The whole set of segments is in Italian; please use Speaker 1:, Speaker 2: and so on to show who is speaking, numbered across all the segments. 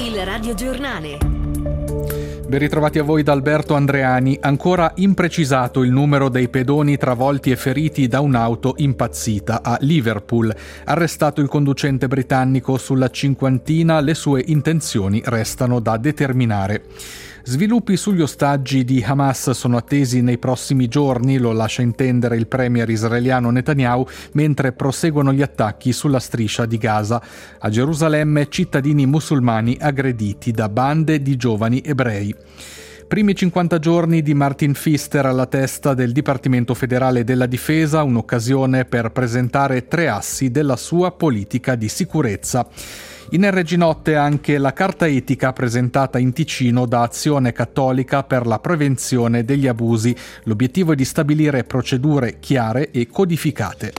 Speaker 1: Il radiogiornale.
Speaker 2: Ben ritrovati a voi da Alberto Andreani. Ancora imprecisato il numero dei pedoni travolti e feriti da un'auto impazzita a Liverpool. Arrestato il conducente britannico sulla cinquantina, le sue intenzioni restano da determinare. Sviluppi sugli ostaggi di Hamas sono attesi nei prossimi giorni, lo lascia intendere il premier israeliano Netanyahu, mentre proseguono gli attacchi sulla striscia di Gaza. A Gerusalemme cittadini musulmani aggrediti da bande di giovani ebrei. Primi 50 giorni di Martin Pfister alla testa del Dipartimento Federale della Difesa, un'occasione per presentare 3 assi della sua politica di sicurezza. In RG Notte anche la carta etica presentata in Ticino da Azione Cattolica per la prevenzione degli abusi. L'obiettivo è di stabilire procedure chiare e codificate.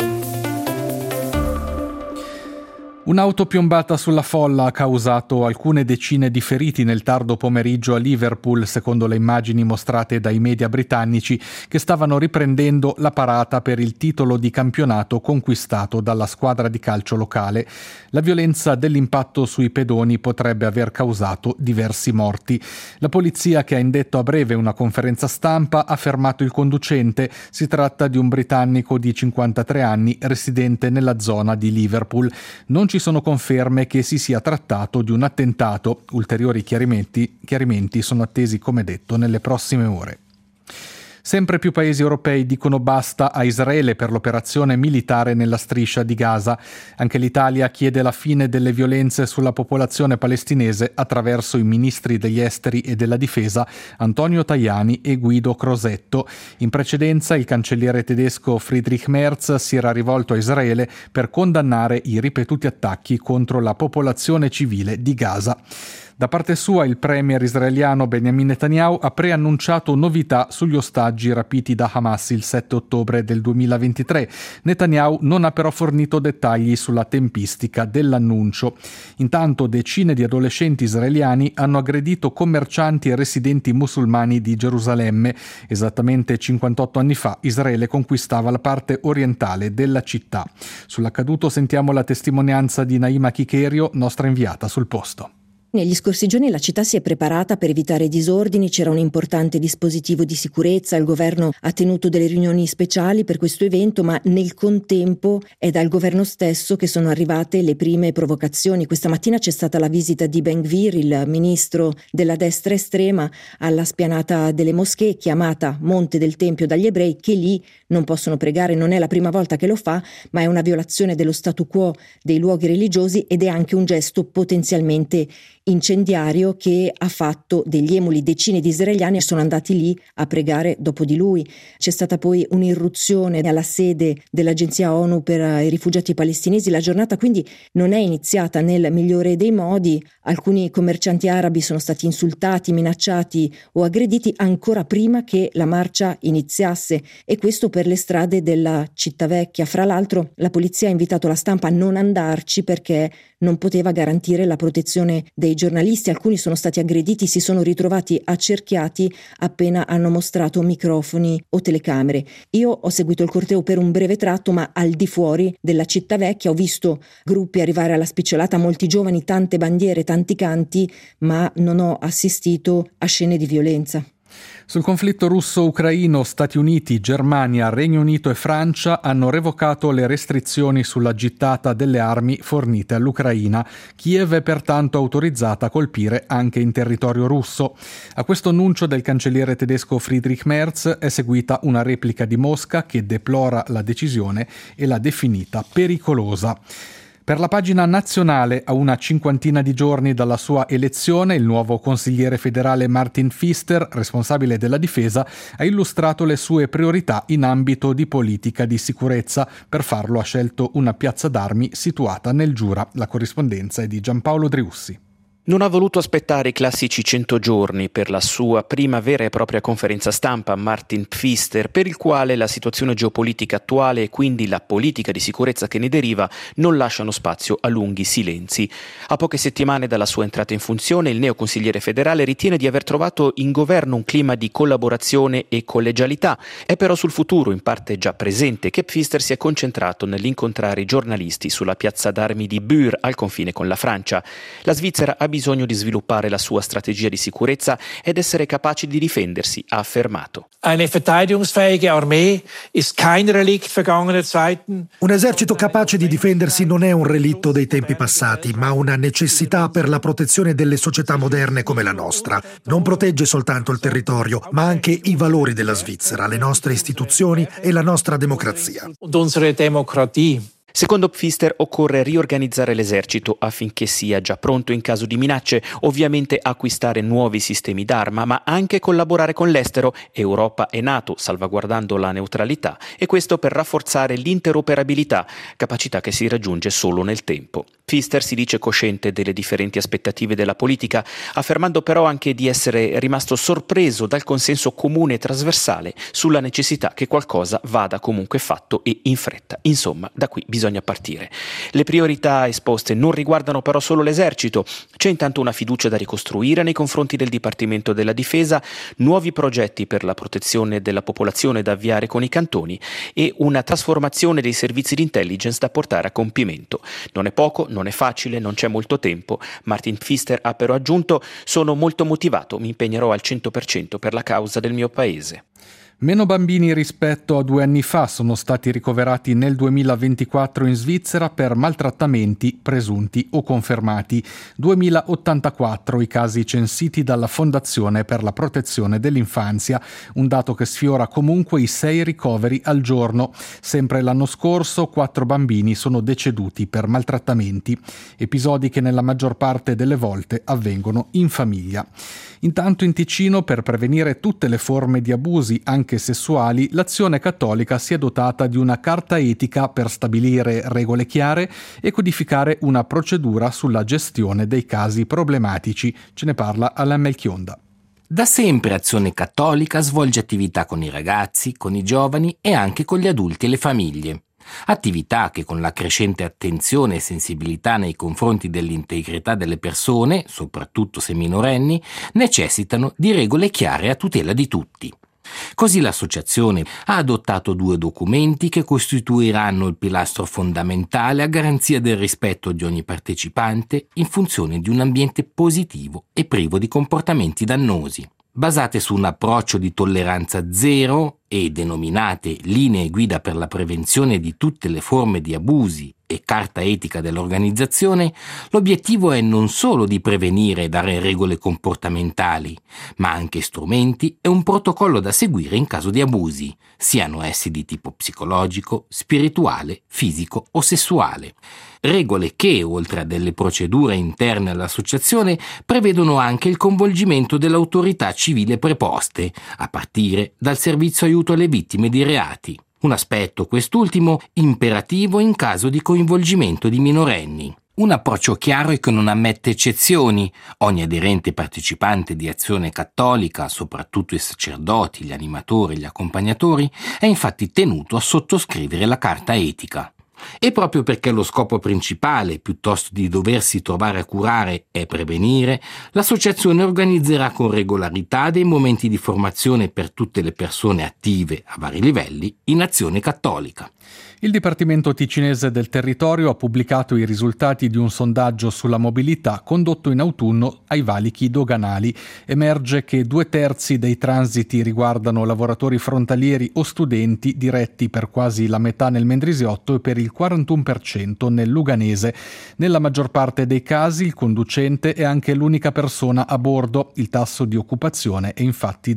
Speaker 2: Un'auto piombata sulla folla ha causato alcune decine di feriti nel tardo pomeriggio a Liverpool, secondo le immagini mostrate dai media britannici che stavano riprendendo la parata per il titolo di campionato conquistato dalla squadra di calcio locale. La violenza dell'impatto sui pedoni potrebbe aver causato diversi morti. La polizia, che ha indetto a breve una conferenza stampa, ha fermato il conducente. Si tratta di un britannico di 53 anni residente nella zona di Liverpool. Non ci sono conferme che si sia trattato di un attentato. Ulteriori chiarimenti sono attesi, come detto, nelle prossime ore. Sempre più paesi europei dicono basta a Israele per l'operazione militare nella striscia di Gaza. Anche l'Italia chiede la fine delle violenze sulla popolazione palestinese attraverso i ministri degli esteri e della difesa Antonio Tajani e Guido Crosetto. In precedenza il cancelliere tedesco Friedrich Merz si era rivolto a Israele per condannare i ripetuti attacchi contro la popolazione civile di Gaza. Da parte sua il premier israeliano Benjamin Netanyahu ha preannunciato novità sugli ostaggi rapiti da Hamas il 7 ottobre del 2023. Netanyahu non ha però fornito dettagli sulla tempistica dell'annuncio. Intanto decine di adolescenti israeliani hanno aggredito commercianti e residenti musulmani di Gerusalemme. Esattamente 58 anni fa Israele conquistava la parte orientale della città. Sull'accaduto sentiamo la testimonianza di Naima Chicherio, nostra inviata sul posto.
Speaker 3: Negli scorsi giorni la città si è preparata per evitare disordini, c'era un importante dispositivo di sicurezza, il governo ha tenuto delle riunioni speciali per questo evento, ma nel contempo è dal governo stesso che sono arrivate le prime provocazioni. Questa mattina c'è stata la visita di Ben Gvir, il ministro della destra estrema, alla spianata delle moschee, chiamata Monte del Tempio dagli ebrei, che lì non possono pregare. Non è la prima volta che lo fa, ma è una violazione dello statu quo dei luoghi religiosi ed è anche un gesto potenzialmente incendiario che ha fatto degli emuli. Decine di israeliani sono andati lì a pregare dopo di lui. C'è stata poi un'irruzione alla sede dell'Agenzia ONU per i rifugiati palestinesi. La giornata quindi non è iniziata nel migliore dei modi. Alcuni commercianti arabi sono stati insultati, minacciati o aggrediti ancora prima che la marcia iniziasse, e questo per le strade della città vecchia. Fra l'altro la polizia ha invitato la stampa a non andarci perché non poteva garantire la protezione dei giornalisti. Alcuni sono stati aggrediti, si sono ritrovati accerchiati appena hanno mostrato microfoni o telecamere. Io ho seguito il corteo per un breve tratto, ma al di fuori della città vecchia ho visto gruppi arrivare alla spicciolata, molti giovani, tante bandiere, tanti canti, ma non ho assistito a scene di violenza.
Speaker 2: Sul conflitto russo-ucraino, Stati Uniti, Germania, Regno Unito e Francia hanno revocato le restrizioni sulla gittata delle armi fornite all'Ucraina. Kiev è pertanto autorizzata a colpire anche in territorio russo. A questo annuncio del cancelliere tedesco Friedrich Merz è seguita una replica di Mosca che deplora la decisione e l'ha definita pericolosa. Per la pagina nazionale, a una cinquantina di giorni dalla sua elezione, il nuovo consigliere federale Martin Pfister, responsabile della difesa, ha illustrato le sue priorità in ambito di politica di sicurezza. Per farlo ha scelto una piazza d'armi situata nel Giura. La corrispondenza è di Giampaolo Driussi.
Speaker 4: Non ha voluto aspettare i classici 100 giorni per la sua prima vera e propria conferenza stampa, Martin Pfister, per il quale la situazione geopolitica attuale e quindi la politica di sicurezza che ne deriva non lasciano spazio a lunghi silenzi. A poche settimane dalla sua entrata in funzione, il neoconsigliere federale ritiene di aver trovato in governo un clima di collaborazione e collegialità. È però sul futuro, in parte già presente, che Pfister si è concentrato nell'incontrare i giornalisti sulla piazza d'armi di Bure, al confine con la Francia. La Svizzera ha bisogno bisogno di sviluppare la sua strategia di sicurezza ed essere capaci di difendersi, ha affermato.
Speaker 1: Eine verteidigungsfähige Armee ist kein Relikt vergangener Zeiten.
Speaker 5: Un esercito capace di difendersi non è un relitto dei tempi passati, ma una necessità per la protezione delle società moderne come la nostra. Non protegge soltanto il territorio, ma anche i valori della Svizzera, le nostre istituzioni e la nostra democrazia.
Speaker 1: Und unsere Demokratie.
Speaker 4: Secondo Pfister occorre riorganizzare l'esercito affinché sia già pronto in caso di minacce, ovviamente acquistare nuovi sistemi d'arma, ma anche collaborare con l'estero, Europa e NATO, salvaguardando la neutralità, e questo per rafforzare l'interoperabilità, capacità che si raggiunge solo nel tempo. Pfister si dice cosciente delle differenti aspettative della politica, affermando però anche di essere rimasto sorpreso dal consenso comune e trasversale sulla necessità che qualcosa vada comunque fatto e in fretta. Insomma, da qui bisogna partire. Le priorità esposte non riguardano però solo l'esercito. C'è intanto una fiducia da ricostruire nei confronti del Dipartimento della Difesa, nuovi progetti per la protezione della popolazione da avviare con i cantoni e una trasformazione dei servizi di intelligence da portare a compimento. Non è poco, non è facile, non c'è molto tempo. Martin Pfister ha però aggiunto: sono molto motivato, mi impegnerò al 100% per la causa del mio paese.
Speaker 2: Meno bambini rispetto a 2 anni fa sono stati ricoverati nel 2024 in Svizzera per maltrattamenti presunti o confermati. 2084 i casi censiti dalla Fondazione per la protezione dell'infanzia, un dato che sfiora comunque i 6 ricoveri al giorno. Sempre l'anno scorso 4 bambini sono deceduti per maltrattamenti, episodi che nella maggior parte delle volte avvengono in famiglia. Intanto in Ticino, per prevenire tutte le forme di abusi, anche sessuali, l'Azione Cattolica si è dotata di una carta etica per stabilire regole chiare e codificare una procedura sulla gestione dei casi problematici. Ce ne parla Alain Melchionda.
Speaker 6: Da sempre Azione Cattolica svolge attività con i ragazzi, con i giovani e anche con gli adulti e le famiglie. Attività che, con la crescente attenzione e sensibilità nei confronti dell'integrità delle persone, soprattutto se minorenni, necessitano di regole chiare a tutela di tutti. Così l'associazione ha adottato 2 documenti che costituiranno il pilastro fondamentale a garanzia del rispetto di ogni partecipante in funzione di un ambiente positivo e privo di comportamenti dannosi. Basate su un approccio di tolleranza zero e denominate linee guida per la prevenzione di tutte le forme di abusi e carta etica dell'organizzazione, l'obiettivo è non solo di prevenire e dare regole comportamentali, ma anche strumenti e un protocollo da seguire in caso di abusi, siano essi di tipo psicologico, spirituale, fisico o sessuale. Regole che, oltre a delle procedure interne all'associazione, prevedono anche il coinvolgimento delle autorità civili preposte, a partire dal servizio aiuto alle vittime di reati. Un aspetto, quest'ultimo, imperativo in caso di coinvolgimento di minorenni. Un approccio chiaro e che non ammette eccezioni. Ogni aderente partecipante di Azione Cattolica, soprattutto i sacerdoti, gli animatori e gli accompagnatori, è infatti tenuto a sottoscrivere la carta etica. E proprio perché lo scopo principale, piuttosto di doversi trovare a curare, è prevenire, l'associazione organizzerà con regolarità dei momenti di formazione per tutte le persone attive a vari livelli in Azione Cattolica.
Speaker 2: Il Dipartimento Ticinese del Territorio ha pubblicato i risultati di un sondaggio sulla mobilità condotto in autunno ai valichi doganali. Emerge che 2/3 dei transiti riguardano lavoratori frontalieri o studenti diretti per quasi la metà nel Mendrisiotto e per il 41% nel Luganese. Nella maggior parte dei casi il conducente è anche l'unica persona a bordo. Il tasso di occupazione è infatti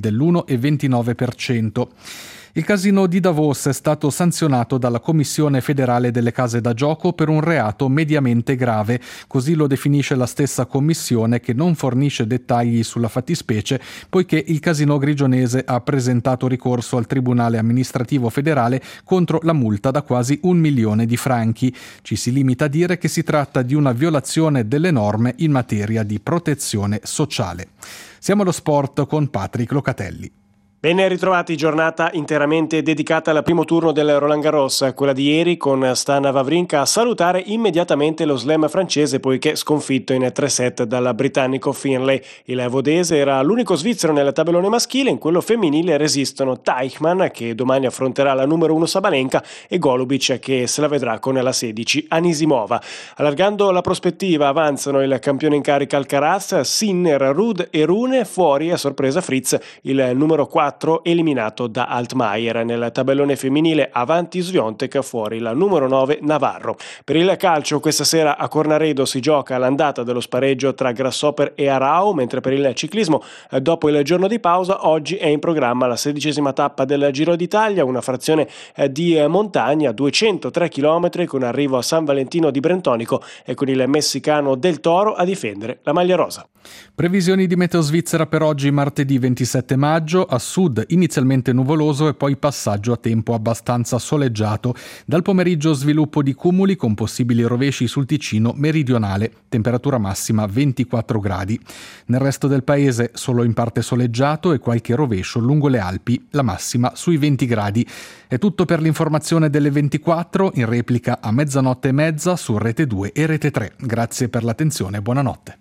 Speaker 2: dell'1,29%. Il casino di Davos è stato sanzionato dalla Commissione federale delle case da gioco per un reato mediamente grave, così lo definisce la stessa commissione, che non fornisce dettagli sulla fattispecie, poiché il casino grigionese ha presentato ricorso al Tribunale amministrativo federale contro la multa da quasi 1 milione di franchi. Ci si limita a dire che si tratta di una violazione delle norme in materia di protezione sociale. Siamo allo sport con Patrick Locatelli.
Speaker 7: Ben ritrovati, giornata interamente dedicata al primo turno del Roland Garros, quella di ieri con Stan Wawrinka a salutare immediatamente lo slam francese poiché sconfitto in 3 set dal britannico Finlay. Il vodese era l'unico svizzero nel tabellone maschile, in quello femminile resistono Teichmann che domani affronterà la numero 1 Sabalenka e Golubic che se la vedrà con la 16 Anisimova. Allargando la prospettiva avanzano il campione in carica Alcaraz, Sinner, Ruud e Rune, fuori a sorpresa Fritz, il numero 4 eliminato da Altmaier. Nel tabellone femminile avanti Swiatek, fuori la numero 9 Navarro. Per il calcio questa sera a Cornaredo si gioca l'andata dello spareggio tra Grasshopper e Arau, mentre per il ciclismo dopo il giorno di pausa oggi è in programma la 16ª tappa del Giro d'Italia, una frazione di montagna 203 km con arrivo a San Valentino di Brentonico e con il messicano Del Toro a difendere la maglia rosa.
Speaker 2: Previsioni di meteo svizzera per oggi martedì 27 maggio, a sud inizialmente nuvoloso e poi passaggio a tempo abbastanza soleggiato. Dal pomeriggio sviluppo di cumuli con possibili rovesci sul Ticino meridionale, temperatura massima 24 gradi. Nel resto del paese solo in parte soleggiato e qualche rovescio lungo le Alpi, la massima sui 20 gradi. È tutto per l'informazione delle 24, in replica a 00:30 su Rete 2 e Rete 3. Grazie per l'attenzione e buonanotte.